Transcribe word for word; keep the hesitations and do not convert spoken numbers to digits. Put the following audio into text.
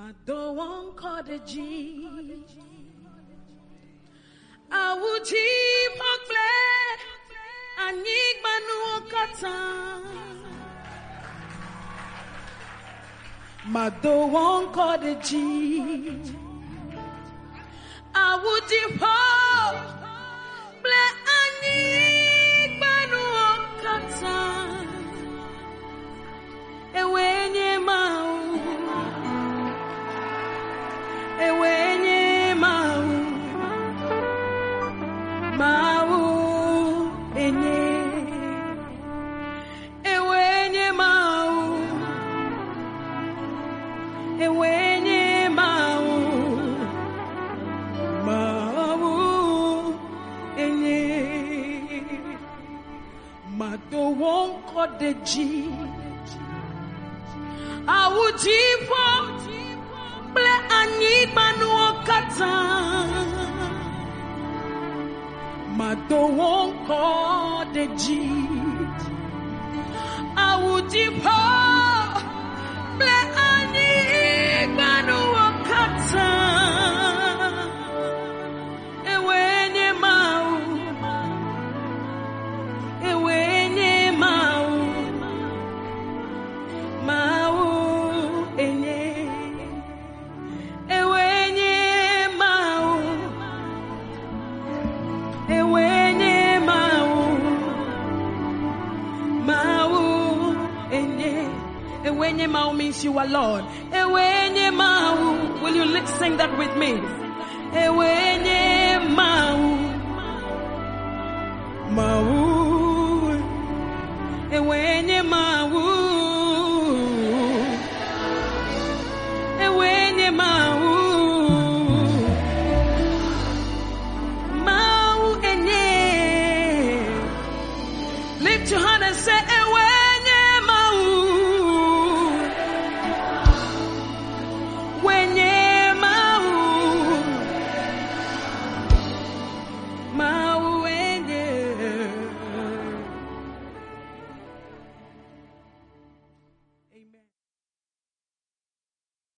Madowon kodeji awuji pokle anyigbanu okata Madowon kodeji awuji pokle anyigbanu okata ewenye mau ewenye mau mau enye ewenye mau ewenye mau mau enye Madowon kodeji awujipo ble anyigbanu okata Madowon kodeji awujipo ble anyigbanu okata ewenye mau ewenye mau mau enye ewenye mau ewenye mau mau enye ewenye mau means you are Lord. Ewenye mau, will you let's sing that with me? Ewenye mau mau ewenye mau